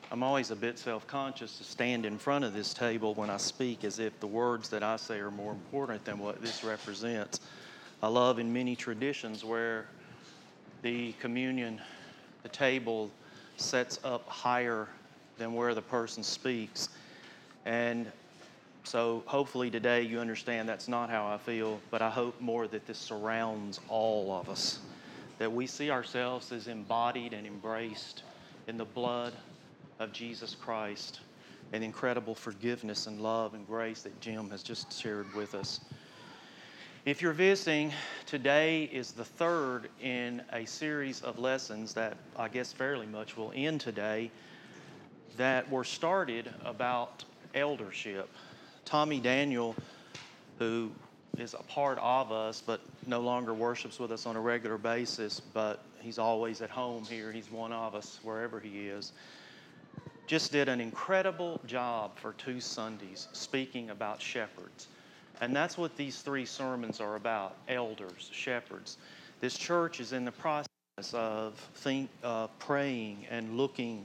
I'm always a bit self-conscious to stand in front of this table when I speak as if the words that I say are more important than what this represents. I love in many traditions where the communion, the table sets up higher than where the person speaks. And so hopefully today you understand that's not how I feel, but I hope more that this surrounds all of us, that we see ourselves as embodied and embraced in the blood of Jesus Christ and incredible forgiveness and love and grace that Jim has just shared with us. If you're visiting, today is the third in a series of lessons that I guess fairly much will end today that were started about eldership. Tommy Daniel, who is a part of us but no longer worships with us on a regular basis, but he's always at home here. He's one of us wherever he is. Just did an incredible job for 2 Sundays speaking about shepherds. And that's what these 3 sermons are about, elders, shepherds. This church is in the process of praying and looking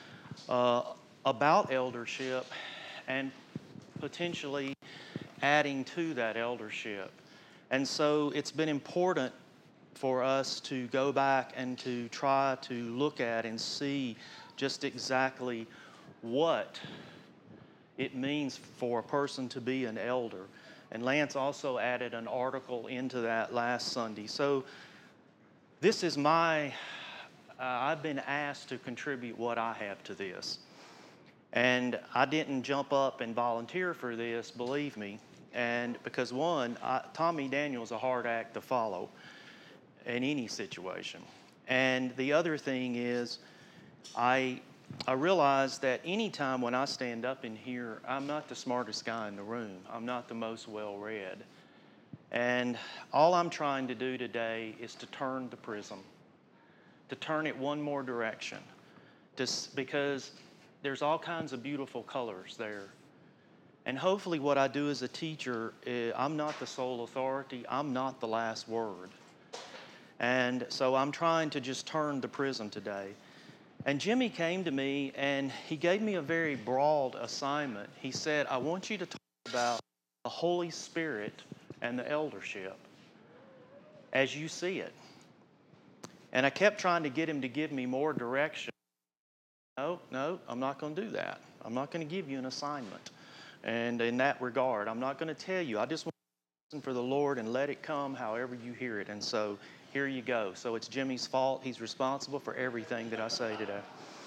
about eldership and potentially adding to that eldership. And so it's been important for us to go back and to try to look at and see just exactly what it means for a person to be an elder. And Lance also added an article into that last Sunday. So this is I've been asked to contribute what I have to this. And I didn't jump up and volunteer for this, believe me. And because one, Tommy Daniel's a hard act to follow in any situation. And the other thing is, I realize that anytime when I stand up in here, I'm not the smartest guy in the room. I'm not the most well-read. And all I'm trying to do today is to turn the prism, to turn it one more direction, because there's all kinds of beautiful colors there. And hopefully what I do as a teacher, I'm not the sole authority. I'm not the last word. And so I'm trying to just turn the prism today. And Jimmy came to me and he gave me a very broad assignment. He said, I want you to talk about the Holy Spirit and the eldership as you see it. And I kept trying to get him to give me more direction. No, I'm not going to do that. I'm not going to give you an assignment. And in that regard, I'm not going to tell you. I just want to listen for the Lord and let it come however you hear it. And so here you go. So it's Jimmy's fault. He's responsible for everything that I say today.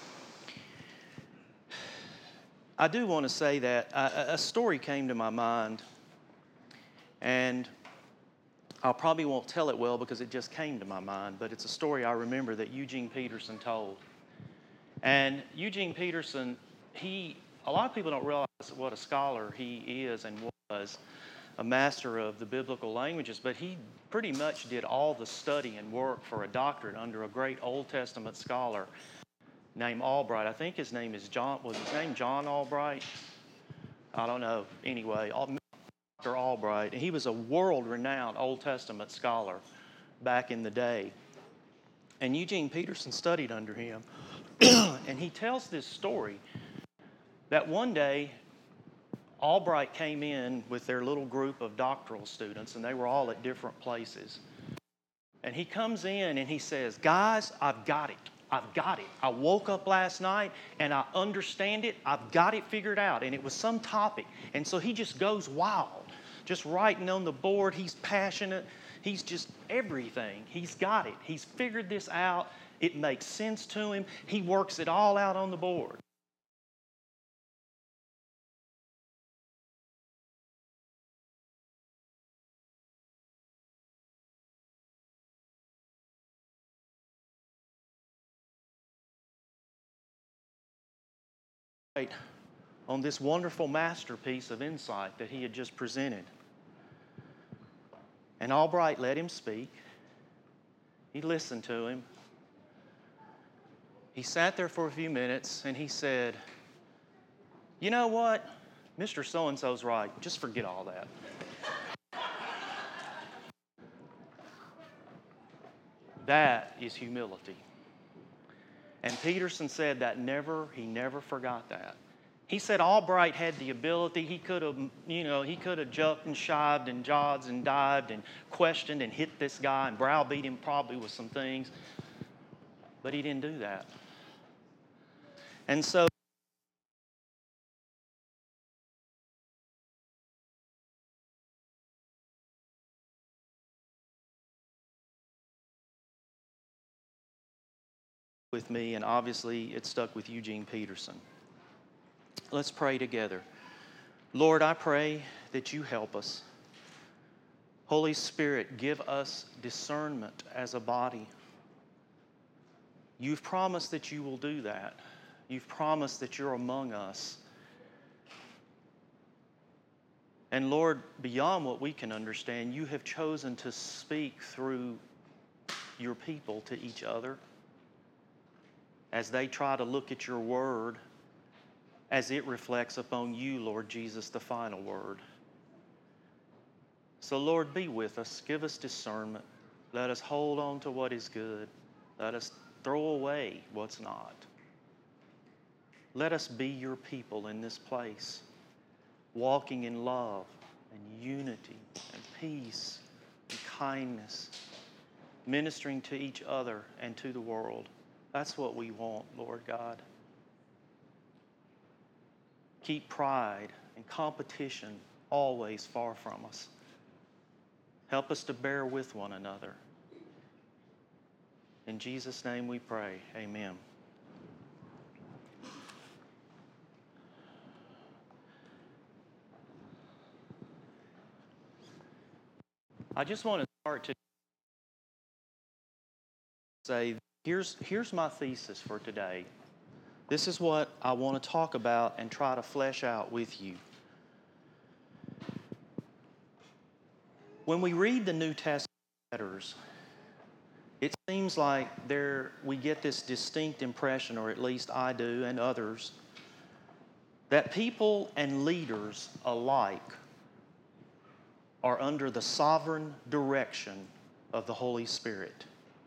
I do want to say that a story came to my mind, and I probably won't tell it well because it just came to my mind, but it's a story I remember that Eugene Peterson told. And Eugene Peterson, a lot of people don't realize what a scholar he is and was, a master of the biblical languages, but he pretty much did all the study and work for a doctorate under a great Old Testament scholar named Albright. I think his name is John. Was his name John Albright? I don't know. Anyway, Dr. Albright. He was a world-renowned Old Testament scholar back in the day. And Eugene Peterson studied under him. And he tells this story that one day Albright came in with their little group of doctoral students, and they were all at different places. And he comes in and he says, guys, I've got it. I've got it. I woke up last night and I understand it. I've got it figured out. And it was some topic. And so he just goes wild, just writing on the board. He's passionate. He's just everything. He's got it. He's figured this out. It makes sense to him. He works it all out on the board. On this wonderful masterpiece of insight that he had just presented. And Albright let him speak. He listened to him. He sat there for a few minutes and he said, you know what? Mr. So-and-so's right. Just forget all that. That is humility. And Peterson said that he never forgot that. He said Albright had the ability, he could have jumped and shived and jogged and dived and questioned and hit this guy and browbeat him probably with some things. But he didn't do that. And so with me, and obviously it stuck with Eugene Peterson. Let's pray together. Lord, I pray that you help us. Holy Spirit, give us discernment as a body. You've promised that you will do that. You've promised that you're among us. And Lord, beyond what we can understand, you have chosen to speak through your people to each other as they try to look at your word as it reflects upon you, Lord Jesus, the final word. So Lord, be with us. Give us discernment. Let us hold on to what is good. Let us throw away what's not. Let us be your people in this place, walking in love and unity and peace and kindness, ministering to each other and to the world. That's what we want, Lord God. Keep pride and competition always far from us. Help us to bear with one another. In Jesus' name we pray. Amen. I just want to start to say, here's my thesis for today. This is what I want to talk about and try to flesh out with you. When we read the New Testament letters, it seems like we get this distinct impression, or at least I do and others, that people and leaders alike are under the sovereign direction of the Holy Spirit.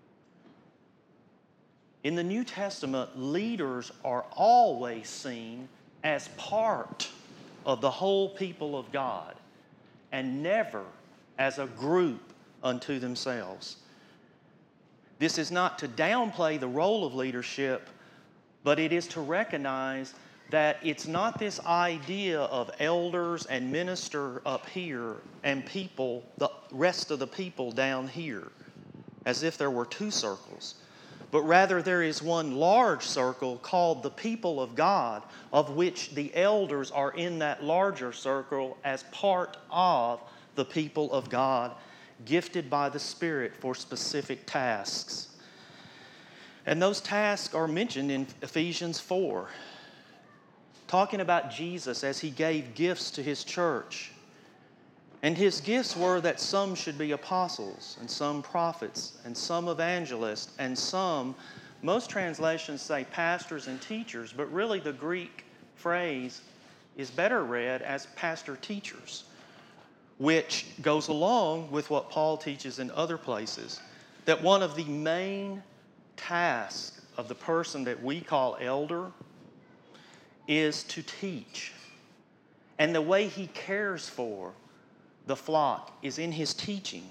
In the New Testament, leaders are always seen as part of the whole people of God and never as a group unto themselves. This is not to downplay the role of leadership, but it is to recognize that it's not this idea of elders and minister up here and people, the rest of the people down here, as if there were two circles. But rather there is one large circle called the people of God, of which the elders are in that larger circle as part of the people of God, gifted by the Spirit for specific tasks. And those tasks are mentioned in Ephesians 4, talking about Jesus as he gave gifts to his church. And his gifts were that some should be apostles, and some prophets, and some evangelists, and some, most translations say pastors and teachers, but really the Greek phrase is better read as pastor-teachers, which goes along with what Paul teaches in other places, that one of the main tasks of the person that we call elder is to teach. And the way he cares for the flock is in his teaching.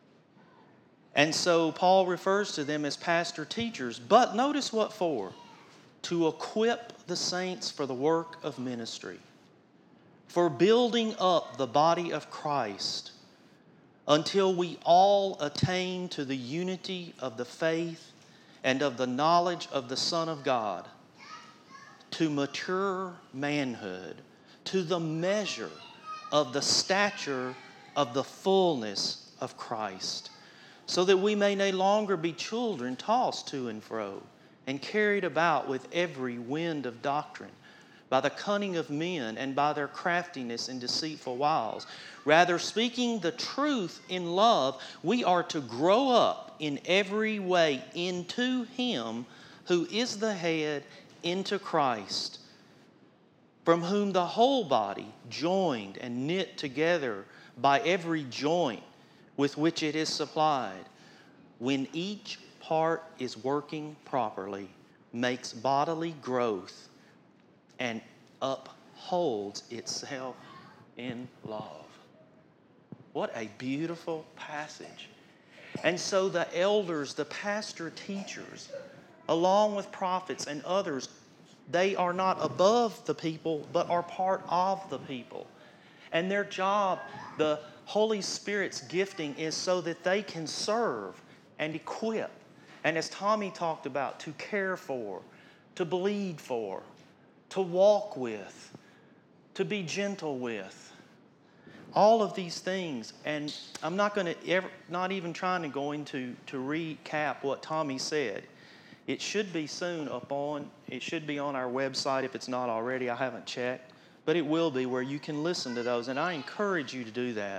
And so Paul refers to them as pastor teachers. But notice what for? To equip the saints for the work of ministry, for building up the body of Christ until we all attain to the unity of the faith and of the knowledge of the Son of God, to mature manhood, to the measure of the stature of the fullness of Christ, so that we may no longer be children tossed to and fro and carried about with every wind of doctrine, by the cunning of men and by their craftiness and deceitful wiles. Rather, speaking the truth in love, we are to grow up in every way into Him who is the head, into Christ, from whom the whole body, joined and knit together by every joint with which it is supplied, when each part is working properly, makes bodily growth and upholds itself in love. What a beautiful passage. And so the elders, the pastor teachers, along with prophets and others, they are not above the people, but are part of the people. And their job, the Holy Spirit's gifting, is so that they can serve and equip. And as Tommy talked about, to care for, to bleed for, to walk with, to be gentle with. All of these things, and I'm not even trying to go into to recap what Tommy said. It should be soon it should be on our website if it's not already. I haven't checked, but it will be where you can listen to those, and I encourage you to do that.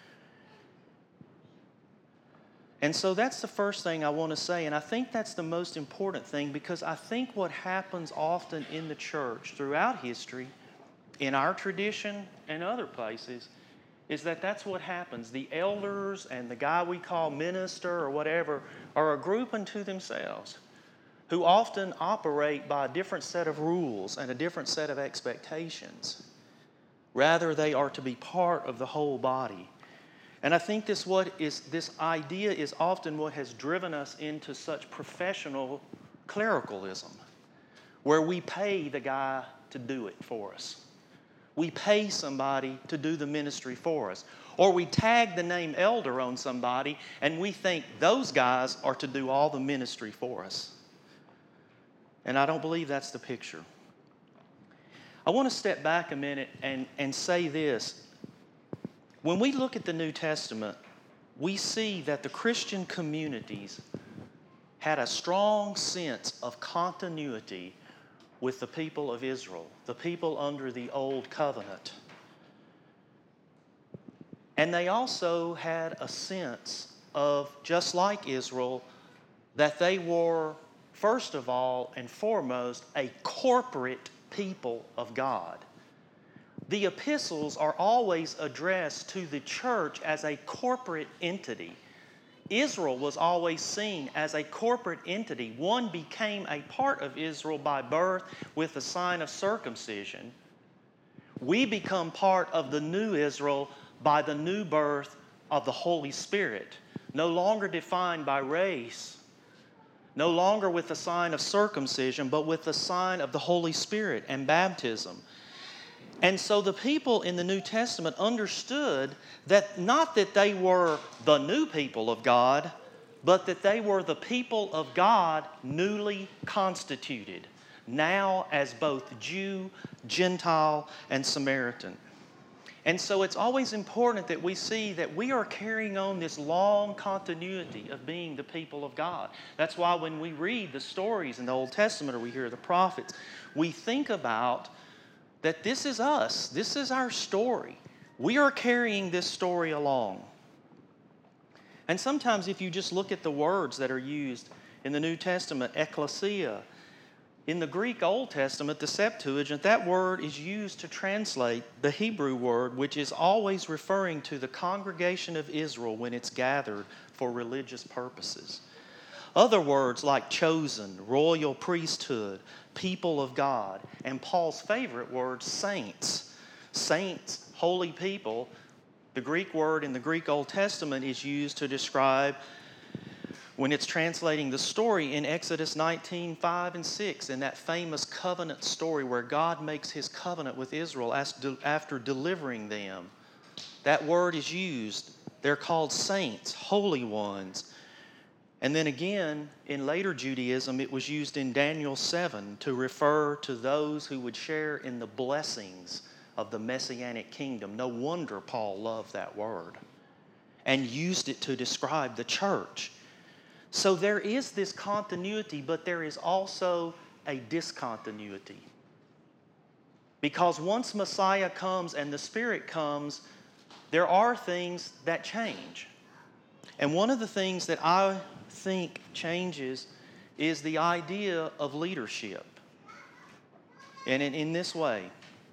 And so that's the first thing I want to say, and I think that's the most important thing, because I think what happens often in the church throughout history, in our tradition and other places, is that that's what happens. The elders and the guy we call minister or whatever are a group unto themselves who often operate by a different set of rules and a different set of expectations. Rather, they are to be part of the whole body. And I think this idea is often what has driven us into such professional clericalism, where we pay the guy to do it for us. We pay somebody to do the ministry for us. Or we tag the name elder on somebody and we think those guys are to do all the ministry for us. And I don't believe that's the picture. I want to step back a minute and say this. When we look at the New Testament, we see that the Christian communities had a strong sense of continuity with the people of Israel, the people under the Old Covenant. And they also had a sense of, just like Israel, that they were, first of all and foremost, a corporate people of God. The epistles are always addressed to the church as a corporate entity. Israel was always seen as a corporate entity. One became a part of Israel by birth with the sign of circumcision. We become part of the new Israel by the new birth of the Holy Spirit, no longer defined by race, no longer with the sign of circumcision, but with the sign of the Holy Spirit and baptism. And so the people in the New Testament understood that not that they were the new people of God, but that they were the people of God newly constituted, now as both Jew, Gentile, and Samaritan. And so it's always important that we see that we are carrying on this long continuity of being the people of God. That's why when we read the stories in the Old Testament or we hear the prophets, we think about that this is us. This is our story. We are carrying this story along. And sometimes if you just look at the words that are used in the New Testament, ecclesia, in the Greek Old Testament, the Septuagint, that word is used to translate the Hebrew word, which is always referring to the congregation of Israel when it's gathered for religious purposes. Other words like chosen, royal priesthood, people of God, and Paul's favorite word, saints. Saints, holy people. The Greek word in the Greek Old Testament is used to describe, when it's translating the story in Exodus 19:5 and 6, in that famous covenant story where God makes his covenant with Israel after delivering them. That word is used. They're called saints, holy ones. And then again, in later Judaism, it was used in Daniel 7 to refer to those who would share in the blessings of the Messianic kingdom. No wonder Paul loved that word and used it to describe the church. So there is this continuity, but there is also a discontinuity. Because once Messiah comes and the Spirit comes, there are things that change. And one of the things that I think changes is the idea of leadership. And in this way,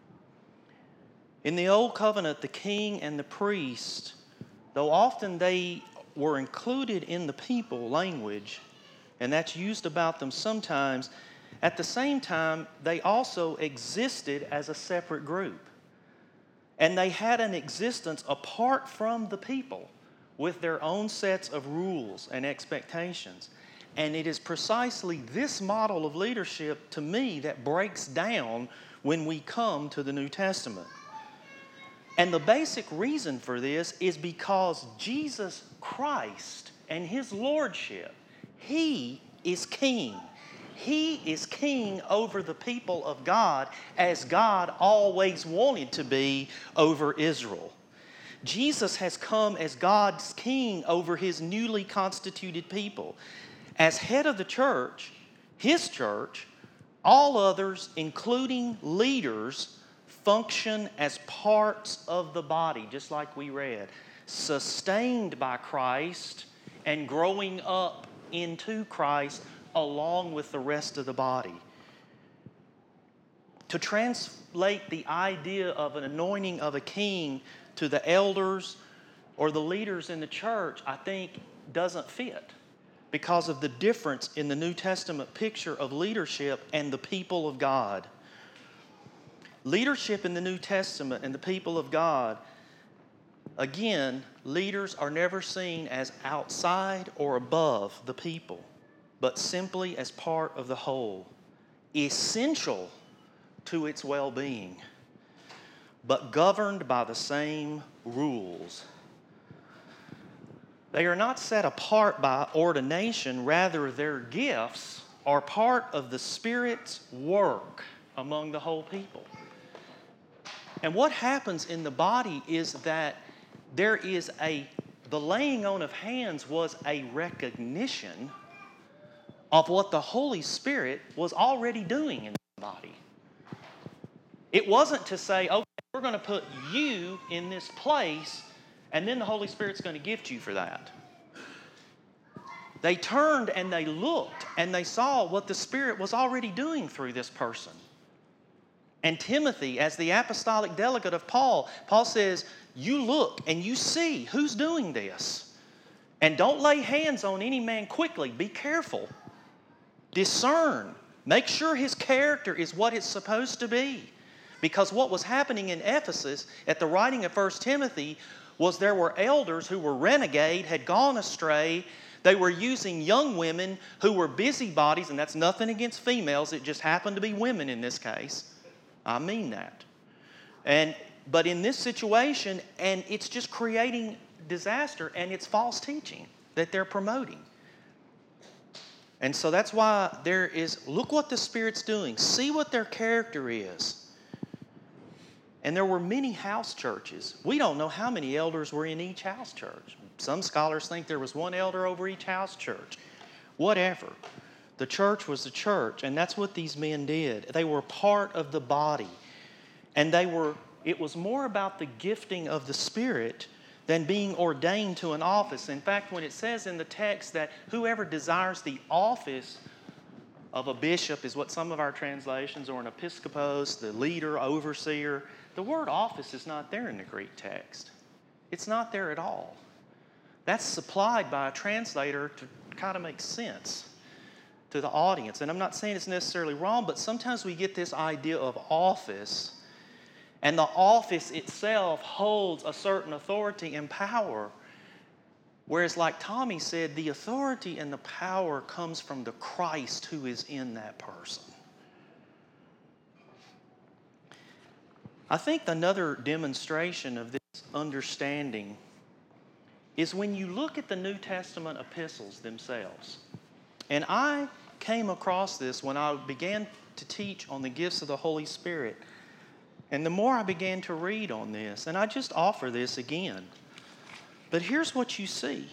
in the Old Covenant, the king and the priest, though often they were included in the people language, and that's used about them sometimes, At the same time, they also existed as a separate group. And they had an existence apart from the people with their own sets of rules and expectations. And it is precisely this model of leadership, to me, that breaks down when we come to the New Testament. And the basic reason for this is because Jesus Christ and His Lordship, He is King. He is king over the people of God as God always wanted to be over Israel. Jesus has come as God's king over His newly constituted people. As head of the church, His church, all others, including leaders, function as parts of the body, just like we read, sustained by Christ and growing up into Christ along with the rest of the body. To translate the idea of an anointing of a king to the elders or the leaders in the church, I think, doesn't fit because of the difference in the New Testament picture of leadership and the people of God. Leadership in the New Testament and the people of God, again, leaders are never seen as outside or above the people, but simply as part of the whole, essential to its well-being, but governed by the same rules. They are not set apart by ordination, rather their gifts are part of the Spirit's work among the whole people. And what happens in the body is that there is the laying on of hands was a recognition of what the Holy Spirit was already doing in the body. It wasn't to say, okay, we're going to put you in this place, and then the Holy Spirit's going to gift you for that. They turned and they looked, and they saw what the Spirit was already doing through this person. And Timothy, as the apostolic delegate of Paul, Paul says, you look and you see who's doing this. And don't lay hands on any man quickly. Be careful. Discern. Make sure his character is what it's supposed to be. Because what was happening in Ephesus at the writing of 1 Timothy was there were elders who were renegade, had gone astray. They were using young women who were busybodies, and that's nothing against females. It just happened to be women in this case. I mean that. But in this situation, and it's just creating disaster, and it's false teaching that they're promoting. And so that's why look what the Spirit's doing. See what their character is. And there were many house churches. We don't know how many elders were in each house church. Some scholars think there was one elder over each house church. Whatever. The church was the church, and that's what these men did. They were part of the body. And it was more about the gifting of the Spirit than being ordained to an office. In fact, when it says in the text that whoever desires the office of a bishop is what some of our translations, or an episkopos, the leader, overseer, the word office is not there in the Greek text. It's not there at all. That's supplied by a translator to kind of make sense to the audience. And I'm not saying it's necessarily wrong, but sometimes we get this idea of office, and the office itself holds a certain authority and power. Whereas, like Tommy said, the authority and the power comes from the Christ who is in that person. I think another demonstration of this understanding is when you look at the New Testament epistles themselves. And I came across this when I began to teach on the gifts of the Holy Spirit. And the more I began to read on this, and I just offer this again. But here's what you see.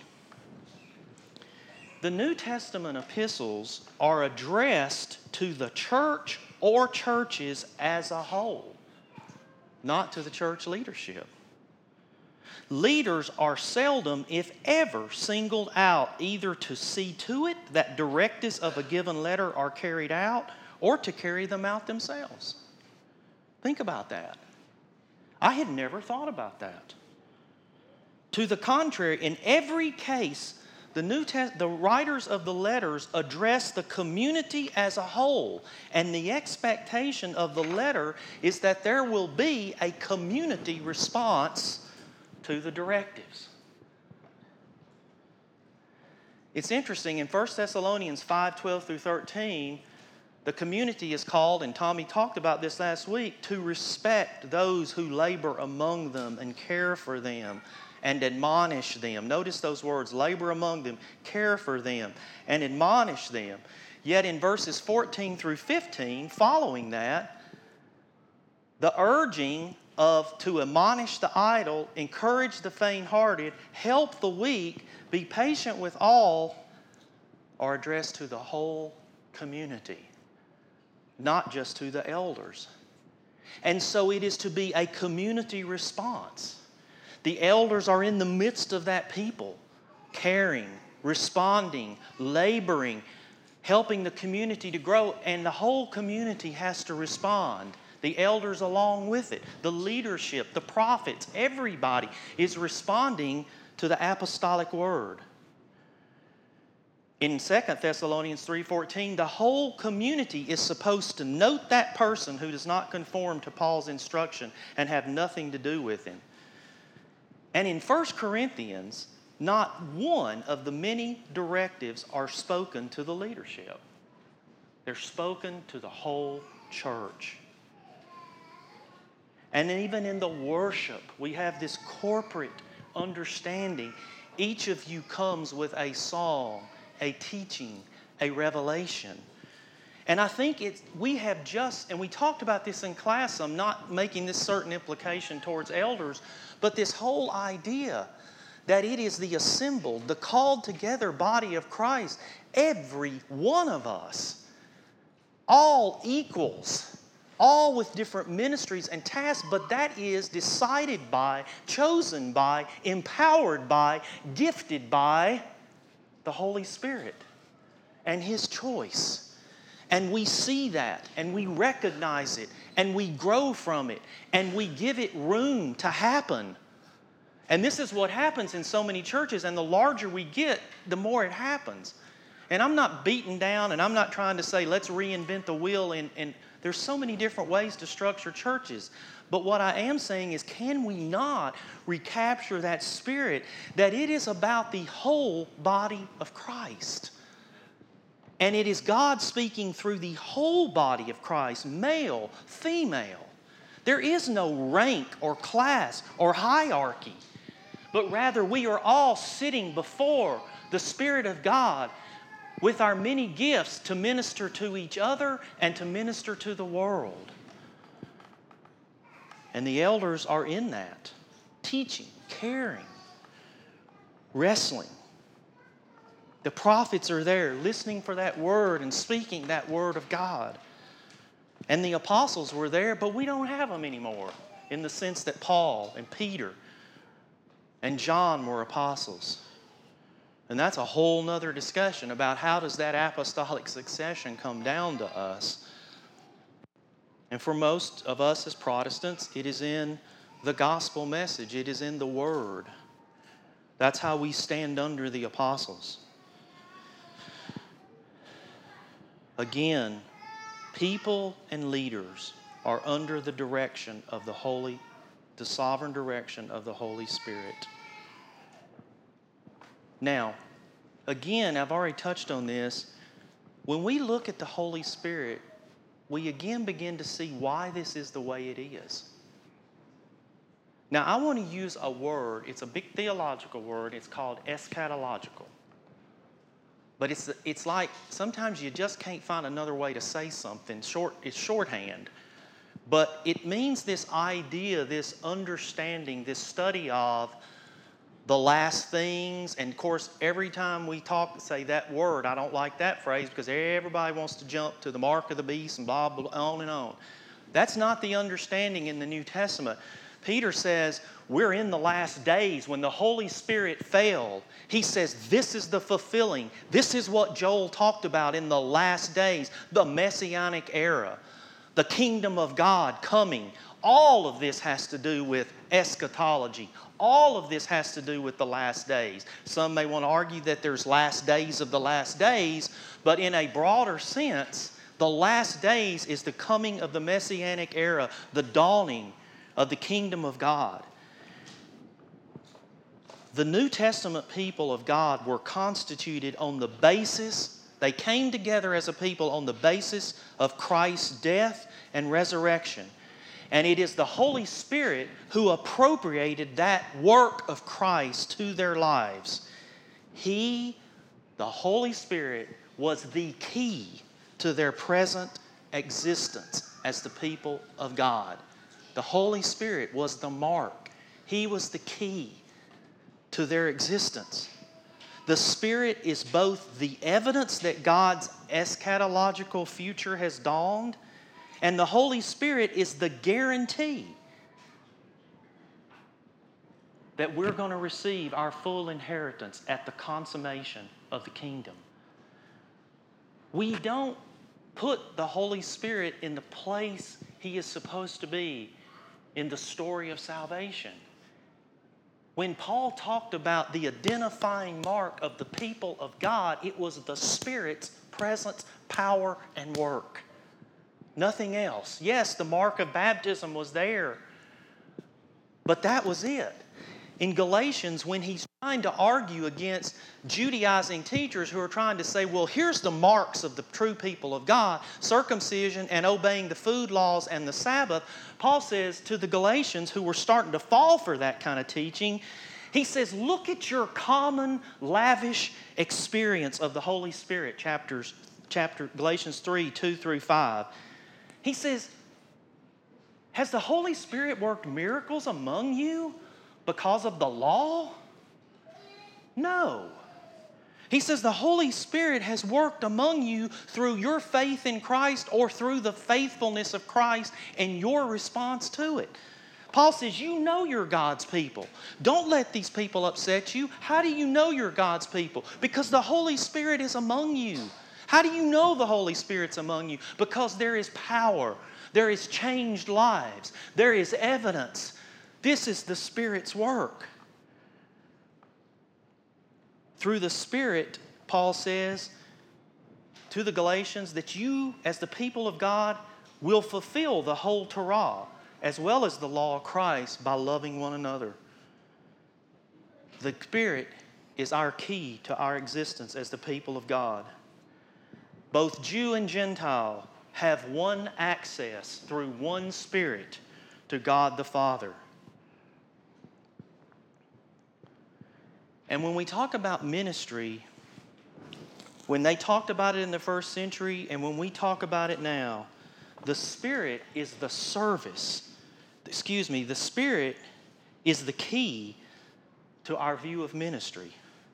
The New Testament epistles are addressed to the church or churches as a whole, not to the church leadership. Leaders are seldom, if ever, singled out either to see to it that directives of a given letter are carried out or to carry them out themselves. Think about that. I had never thought about that. To the contrary, in every case, The writers of the letters address the community as a whole, and the expectation of the letter is that there will be a community response to the directives. It's interesting, in 1 Thessalonians 5:12 through 13, the community is called, and Tommy talked about this last week, to respect those who labor among them and care for them and admonish them. Notice those words, labor among them, care for them, and admonish them. Yet in verses 14 through 15, following that, the urging of to admonish the idle, encourage the faint-hearted, help the weak, be patient with all, are addressed to the whole community, not just to the elders. And so it is to be a community response. The elders are in the midst of that people, caring, responding, laboring, helping the community to grow, and the whole community has to respond. The elders along with it, the leadership, the prophets, everybody is responding to the apostolic word. In 2 Thessalonians 3:14, the whole community is supposed to note that person who does not conform to Paul's instruction and have nothing to do with him. And in 1 Corinthians, not one of the many directives are spoken to the leadership. They're spoken to the whole church. And even in the worship, we have this corporate understanding. Each of you comes with a song, a teaching, a revelation. And I think we have just, and we talked about this in class, I'm not making this certain implication towards elders, but this whole idea that it is the assembled, the called together body of Christ, every one of us, all equals, all with different ministries and tasks, but that is decided by, chosen by, empowered by, gifted by the Holy Spirit and His choice. And we see that, and we recognize it, and we grow from it, and we give it room to happen. And this is what happens in so many churches, and the larger we get, the more it happens. And I'm not beaten down, and I'm not trying to say, let's reinvent the wheel, and there's so many different ways to structure churches. But what I am saying is, can we not recapture that spirit that it is about the whole body of Christ? And it is God speaking through the whole body of Christ, male, female. There is no rank or class or hierarchy, but rather we are all sitting before the Spirit of God with our many gifts to minister to each other and to minister to the world. And the elders are in that, teaching, caring, wrestling. The prophets are there listening for that word and speaking that word of God. And the apostles were there, but we don't have them anymore in the sense that Paul and Peter and John were apostles. And that's a whole nother discussion about how does that apostolic succession come down to us. And for most of us as Protestants, it is in the gospel message. It is in the word. That's how we stand under the apostles. Again, people and leaders are under the direction of the sovereign direction of the Holy Spirit. Now, again, I've already touched on this. When we look at the Holy Spirit, we again begin to see why this is the way it is. Now, I want to use a word. It's a big theological word. It's called eschatological. But it's like sometimes you just can't find another way to say something. It's shorthand. But it means this idea, this understanding, this study of the last things. And of course, every time we say that word, I don't like that phrase because everybody wants to jump to the mark of the beast and blah, blah, blah, on and on. That's not the understanding in the New Testament. Peter says, we're in the last days when the Holy Spirit fell. He says, this is the fulfilling. This is what Joel talked about in the last days, the Messianic era. the kingdom of God coming. All of this has to do with eschatology. All of this has to do with the last days. Some may want to argue that there's last days of the last days, but in a broader sense, the last days is the coming of the Messianic era, the dawning of the kingdom of God. The New Testament people of God were constituted on the basis, they came together as a people on the basis of Christ's death and resurrection. And it is the Holy Spirit who appropriated that work of Christ to their lives. He, the Holy Spirit, was the key to their present existence as the people of God. The Holy Spirit was the mark. He was the key to their existence. The Spirit is both the evidence that God's eschatological future has dawned, and the Holy Spirit is the guarantee that we're going to receive our full inheritance at the consummation of the kingdom. We don't put the Holy Spirit in the place He is supposed to be in the story of salvation. When Paul talked about the identifying mark of the people of God, it was the Spirit's presence, power, and work. Nothing else. Yes, the mark of baptism was there, but that was it. In Galatians, when he's trying to argue against Judaizing teachers who are trying to say, well, here's the marks of the true people of God, circumcision and obeying the food laws and the Sabbath, Paul says to the Galatians who were starting to fall for that kind of teaching, he says, look at your common, lavish experience of the Holy Spirit, Galatians 3, 2 through 5. He says, has the Holy Spirit worked miracles among you because of the law? No. He says the Holy Spirit has worked among you through your faith in Christ or through the faithfulness of Christ and your response to it. Paul says, you know you're God's people. Don't let these people upset you. How do you know you're God's people? Because the Holy Spirit is among you. How do you know the Holy Spirit's among you? Because there is power. There is changed lives. There is evidence. This is the Spirit's work. Through the Spirit, Paul says to the Galatians that you, as the people of God, will fulfill the whole Torah as well as the law of Christ by loving one another. The Spirit is our key to our existence as the people of God. Both Jew and Gentile have one access through one Spirit to God the Father. And when we talk about ministry, when they talked about it in the first century and when we talk about it now, the Spirit is the service. The Spirit is the key to our view of ministry.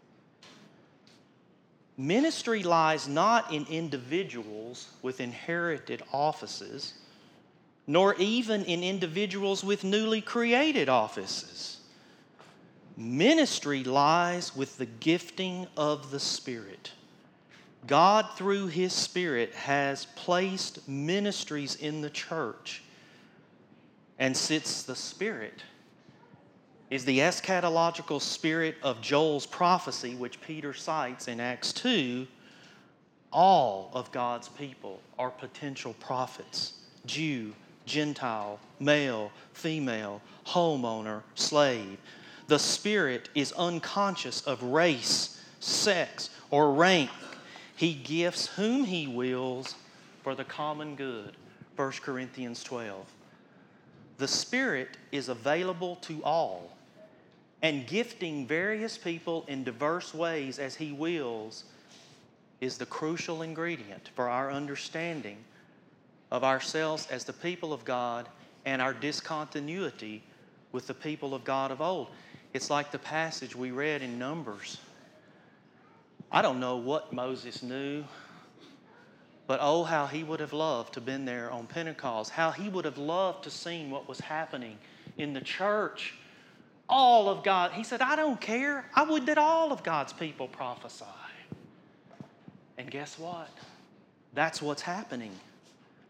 Ministry lies not in individuals with inherited offices, nor even in individuals with newly created offices. Ministry lies with the gifting of the Spirit. God, through His Spirit, has placed ministries in the church. And since the Spirit is the eschatological spirit of Joel's prophecy, which Peter cites in Acts 2, all of God's people are potential prophets. Jew, Gentile, male, female, homeowner, slave. The Spirit is unconscious of race, sex, or rank. He gifts whom He wills for the common good. 1 Corinthians 12. The Spirit is available to all, and gifting various people in diverse ways as He wills is the crucial ingredient for our understanding of ourselves as the people of God and our discontinuity with the people of God of old. It's like the passage we read in Numbers. I don't know what Moses knew, but oh, how he would have loved to have been there on Pentecost. How he would have loved to seen what was happening in the church. All of God. He said, I don't care. I would that all of God's people prophesy. And guess what? That's what's happening.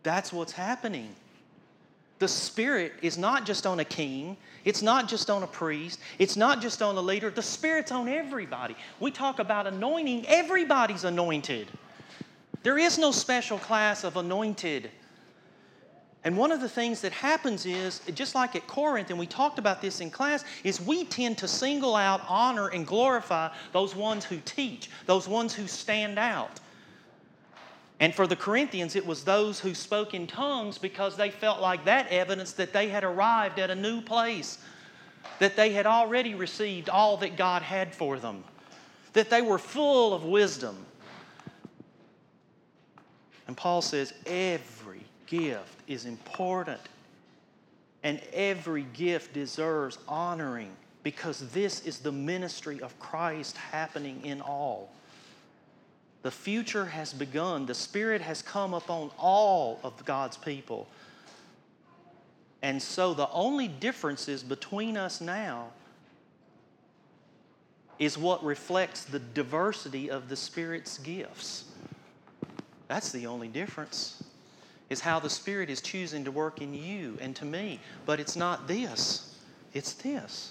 That's what's happening. The Spirit is not just on a king. It's not just on a priest. It's not just on a leader. The Spirit's on everybody. We talk about anointing. Everybody's anointed. There is no special class of anointed. And one of the things that happens is, just like at Corinth, and we talked about this in class, is we tend to single out, honor, and glorify those ones who teach, those ones who stand out. And for the Corinthians, it was those who spoke in tongues because they felt like that evidence that they had arrived at a new place, that they had already received all that God had for them, that they were full of wisdom. And Paul says every gift is important, and every gift deserves honoring, because this is the ministry of Christ happening in all. The future has begun. The Spirit has come upon all of God's people. And so the only differences between us now is what reflects the diversity of the Spirit's gifts. That's the only difference, is how the Spirit is choosing to work in you and to me. But it's not this. It's this.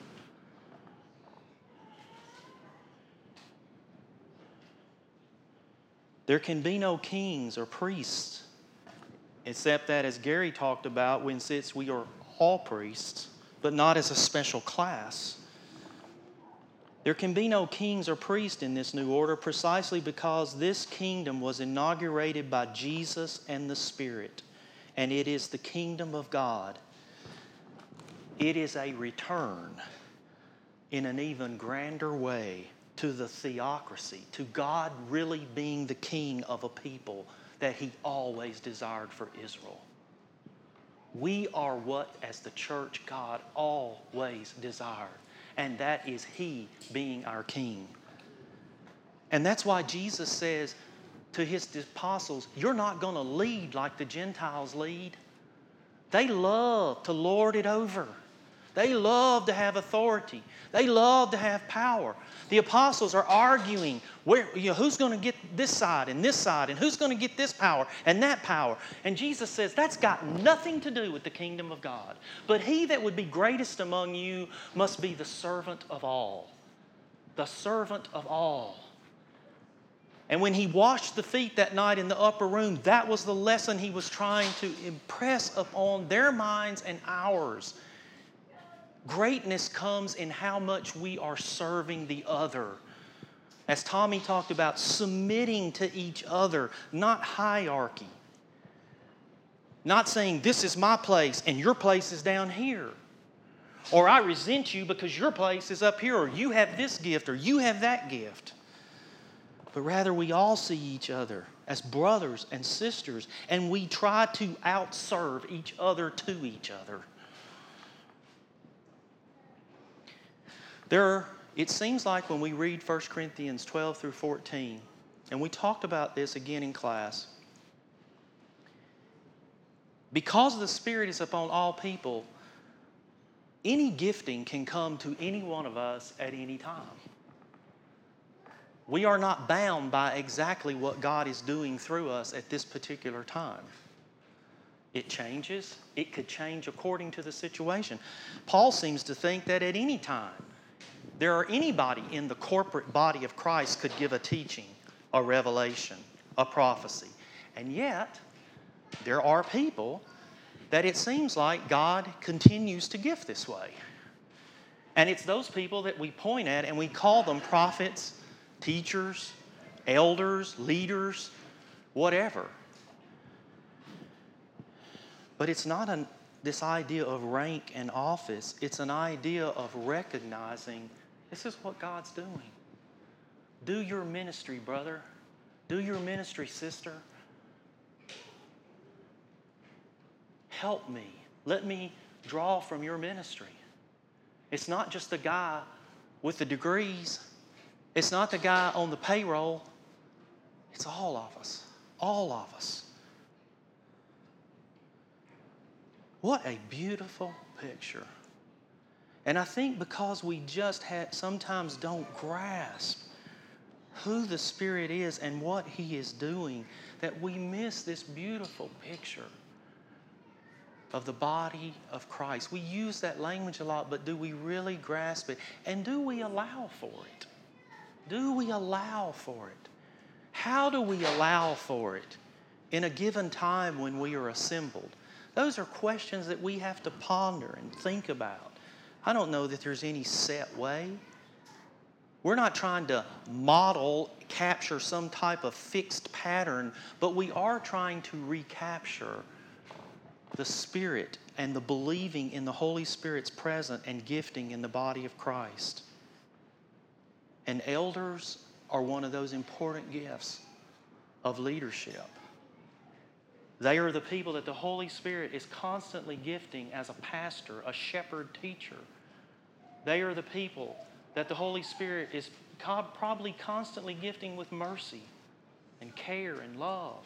There can be no kings or priests, except that, as Gary talked about, since we are all priests, but not as a special class. There can be no kings or priests in this new order precisely because this kingdom was inaugurated by Jesus and the Spirit, and it is the kingdom of God. It is a return in an even grander way to the theocracy, to God really being the king of a people that He always desired for Israel. We are what, as the church, God always desired. And that is He being our King. And that's why Jesus says to His apostles, you're not going to lead like the Gentiles lead. They love to lord it over. They love to have authority. They love to have power. The apostles are arguing who's going to get this side, and who's going to get this power and that power. And Jesus says that's got nothing to do with the kingdom of God. But he that would be greatest among you must be the servant of all. The servant of all. And when He washed the feet that night in the upper room, that was the lesson He was trying to impress upon their minds and ours. Greatness comes in how much we are serving the other. As Tommy talked about, submitting to each other, not hierarchy. Not saying, this is my place and your place is down here. Or I resent you because your place is up here, or you have this gift, or you have that gift. But rather we all see each other as brothers and sisters, and we try to outserve each other to each other. It seems like when we read 1 Corinthians 12 through 14, and we talked about this again in class, because the Spirit is upon all people, any gifting can come to any one of us at any time. We are not bound by exactly what God is doing through us at this particular time. It changes. It could change according to the situation. Paul seems to think that at any time, anybody in the corporate body of Christ could give a teaching, a revelation, a prophecy. And yet, there are people that it seems like God continues to gift this way. And it's those people that we point at and we call them prophets, teachers, elders, leaders, whatever. But it's not this idea of rank and office. It's an idea of recognizing this is what God's doing. Do your ministry, brother. Do your ministry, sister. Help me. Let me draw from your ministry. It's not just the guy with the degrees. It's not the guy on the payroll. It's all of us. All of us. What a beautiful picture. And I think because we just sometimes don't grasp who the Spirit is and what He is doing that we miss this beautiful picture of the body of Christ. We use that language a lot, but do we really grasp it? And do we allow for it? Do we allow for it? How do we allow for it in a given time when we are assembled? Those are questions that we have to ponder and think about. I don't know that there's any set way. We're not trying to capture some type of fixed pattern, but we are trying to recapture the Spirit and the believing in the Holy Spirit's presence and gifting in the body of Christ. And elders are one of those important gifts of leadership. They are the people that the Holy Spirit is constantly gifting as a pastor, a shepherd teacher. They are the people that the Holy Spirit is probably constantly gifting with mercy and care and love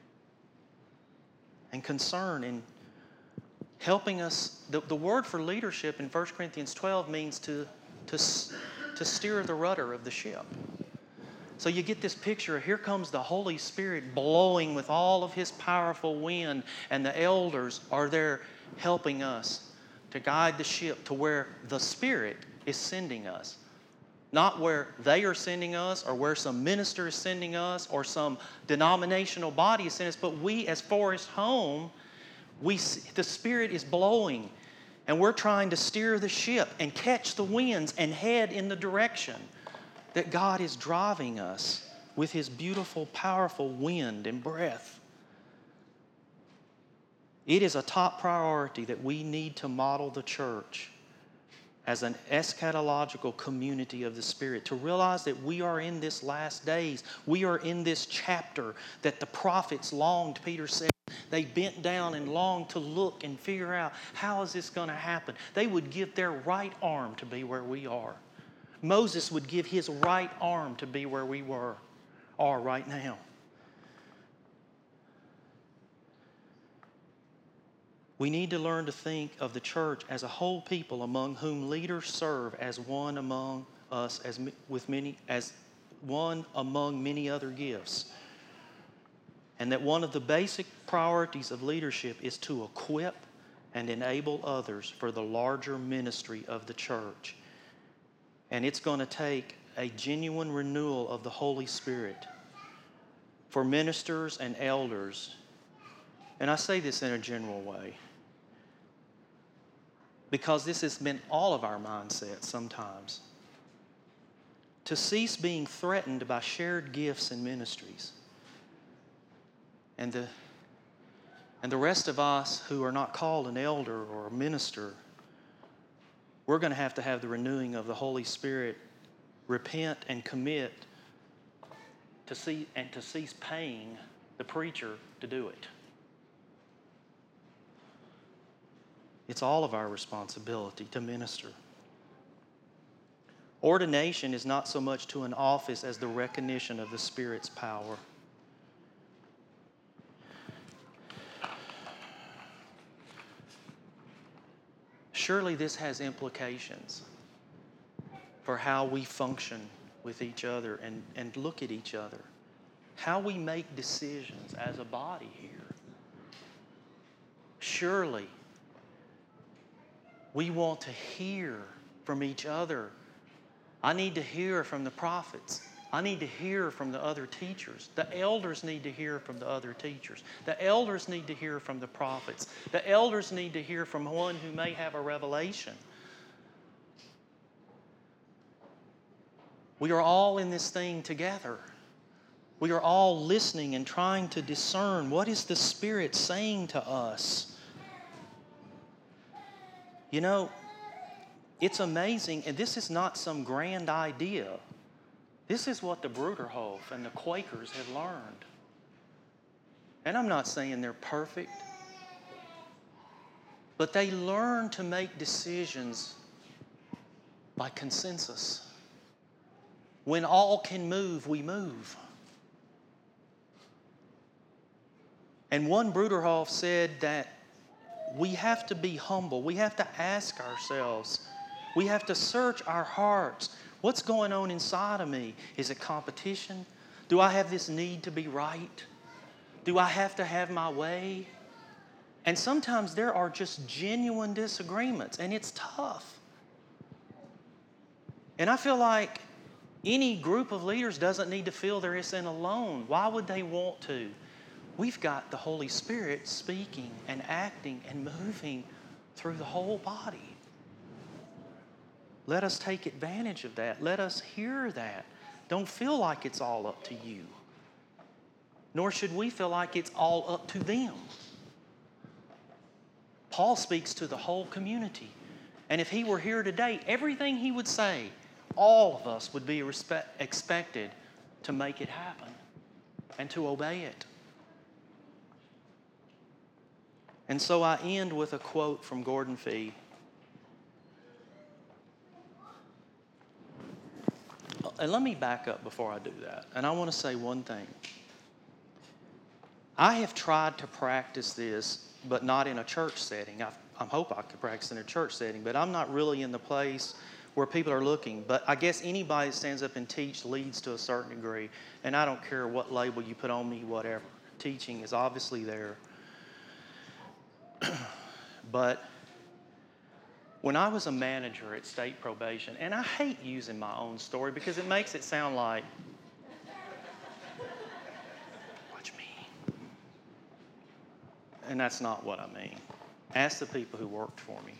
and concern and helping us. The word for leadership in 1 Corinthians 12 means to steer the rudder of the ship. So you get this picture, here comes the Holy Spirit blowing with all of His powerful wind, and the elders are there helping us to guide the ship to where the Spirit is sending us. Not where they are sending us or where some minister is sending us or some denominational body is sending us, but we as Forest Home, the Spirit is blowing and we're trying to steer the ship and catch the winds and head in the direction that God is driving us with His beautiful, powerful wind and breath. It is a top priority that we need to model the church as an eschatological community of the Spirit, to realize that we are in this last days. We are in this chapter that the prophets longed, Peter said. They bent down and longed to look and figure out, how is this going to happen? They would give their right arm to be where we are. Moses would give his right arm to be where we are right now. We need to learn to think of the church as a whole people among whom leaders serve as one among us, as one among many other gifts. And that one of the basic priorities of leadership is to equip and enable others for the larger ministry of the church. And it's going to take a genuine renewal of the Holy Spirit for ministers and elders. And I say this in a general way, because this has been all of our mindsets sometimes. To cease being threatened by shared gifts and ministries. And the rest of us who are not called an elder or a minister, we're going to have the renewing of the Holy Spirit, repent and commit to cease paying the preacher to do it. It's all of our responsibility to minister. Ordination is not so much to an office as the recognition of the Spirit's power. Surely this has implications for how we function with each other and look at each other. How we make decisions as a body here. Surely we want to hear from each other. I need to hear from the prophets. I need to hear from the other teachers. The elders need to hear from the other teachers. The elders need to hear from the prophets. The elders need to hear from one who may have a revelation. We are all in this thing together. We are all listening and trying to discern what is the Spirit saying to us. You know, it's amazing, and this is not some grand idea. This is what the Bruderhof and the Quakers have learned. And I'm not saying they're perfect, but they learn to make decisions by consensus. When all can move, we move. And one Bruderhof said that we have to be humble. We have to ask ourselves. We have to search our hearts. What's going on inside of me? Is it competition? Do I have this need to be right? Do I have to have my way? And sometimes there are just genuine disagreements, and it's tough. And I feel like any group of leaders doesn't need to feel they're in alone. Why would they want to? We've got the Holy Spirit speaking and acting and moving through the whole body. Let us take advantage of that. Let us hear that. Don't feel like it's all up to you. Nor should we feel like it's all up to them. Paul speaks to the whole community. And if he were here today, everything he would say, all of us would be expected to make it happen and to obey it. And so I end with a quote from Gordon Fee. And let me back up before I do that. And I want to say one thing. I have tried to practice this, but not in a church setting. I hope I could practice in a church setting, but I'm not really in the place where people are looking. But I guess anybody that stands up and teach leads to a certain degree. And I don't care what label you put on me, whatever. Teaching is obviously there. But when I was a manager at state probation, and I hate using my own story because it makes it sound like, watch me. And that's not what I mean. Ask the people who worked for me.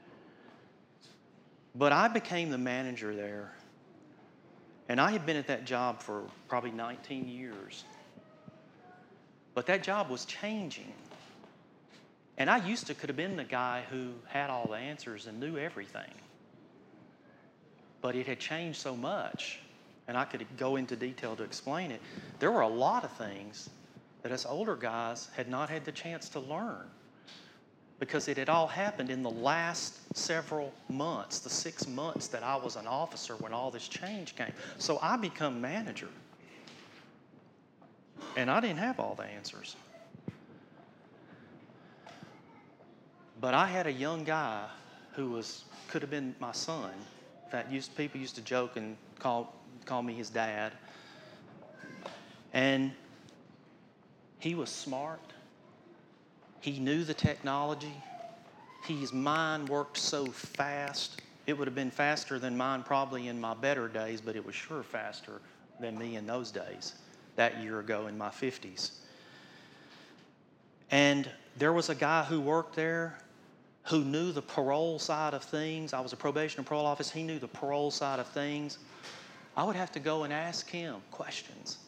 But I became the manager there, and I had been at that job for probably 19 years. But that job was changing. And I could have been the guy who had all the answers and knew everything. But it had changed so much, and I could go into detail to explain it. There were a lot of things that us older guys had not had the chance to learn because it had all happened in the last several months, the 6 months that I was an officer when all this change came. So I become manager. And I didn't have all the answers. But I had a young guy who could have been my son. In fact, people used to joke and call me his dad. And he was smart. He knew the technology. His mind worked so fast. It would have been faster than mine probably in my better days, but it was sure faster than me in those days, that year ago in my 50s. And there was a guy who worked there who knew the parole side of things. I was a probation and parole officer. He knew the parole side of things. I would have to go and ask him questions.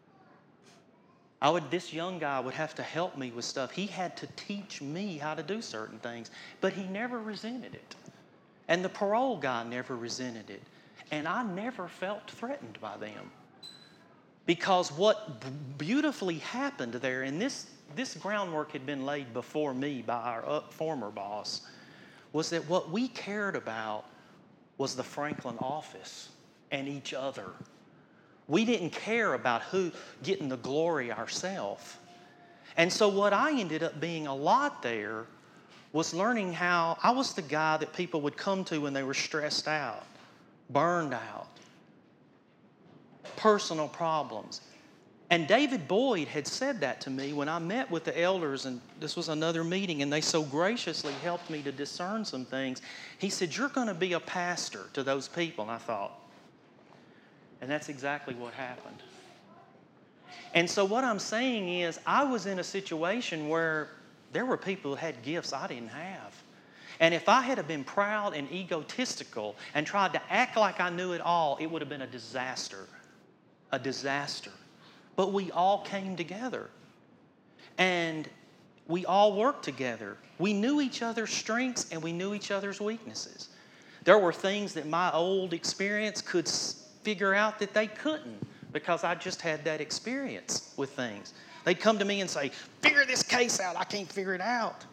This young guy would have to help me with stuff. He had to teach me how to do certain things, but he never resented it. And the parole guy never resented it. And I never felt threatened by them. Because what beautifully happened there, and this groundwork had been laid before me by our former boss, was that what we cared about was the Franklin office and each other. We didn't care about who getting the glory ourselves. And so what I ended up being a lot there was learning how I was the guy that people would come to when they were stressed out, burned out, personal problems. And David Boyd had said that to me when I met with the elders, and this was another meeting, and they so graciously helped me to discern some things. He said, "You're going to be a pastor to those people." And I thought, and that's exactly what happened. And so what I'm saying is, I was in a situation where there were people who had gifts I didn't have. And if I had been proud and egotistical and tried to act like I knew it all, it would have been a disaster. A disaster. But we all came together. And we all worked together. We knew each other's strengths and we knew each other's weaknesses. There were things that my old experience could figure out that they couldn't, because I just had that experience with things. They'd come to me and say, "Figure this case out. I can't figure it out."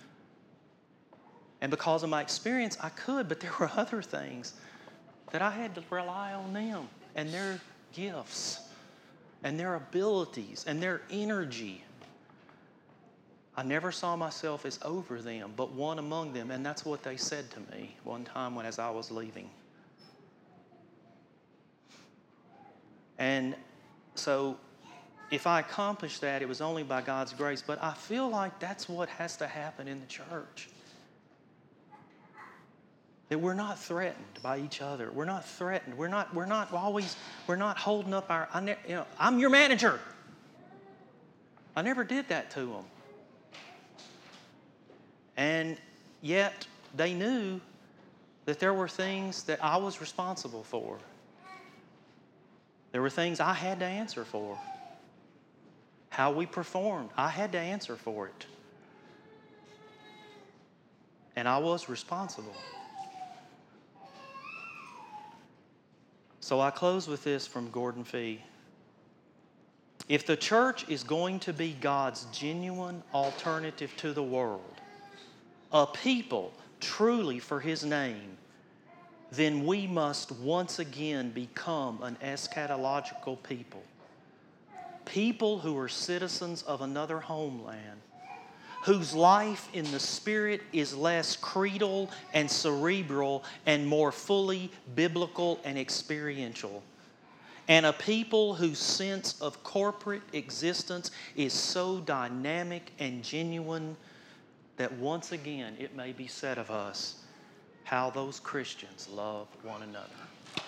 And because of my experience, I could, but there were other things that I had to rely on them and their gifts and their abilities and their energy. I never saw myself as over them, but one among them, and that's what they said to me one time as I was leaving. And so if I accomplished that, it was only by God's grace. But I feel like that's what has to happen in the church. That we're not threatened by each other. We're not threatened. We're not holding up our, I'm your manager. I never did that to them. And yet they knew that there were things that I was responsible for. There were things I had to answer for. How we performed, I had to answer for it. And I was responsible. So I close with this from Gordon Fee. If the church is going to be God's genuine alternative to the world, a people truly for His name, then we must once again become an eschatological people. People who are citizens of another homeland, whose life in the Spirit is less creedal and cerebral and more fully biblical and experiential. And a people whose sense of corporate existence is so dynamic and genuine that once again it may be said of us, how those Christians love one another.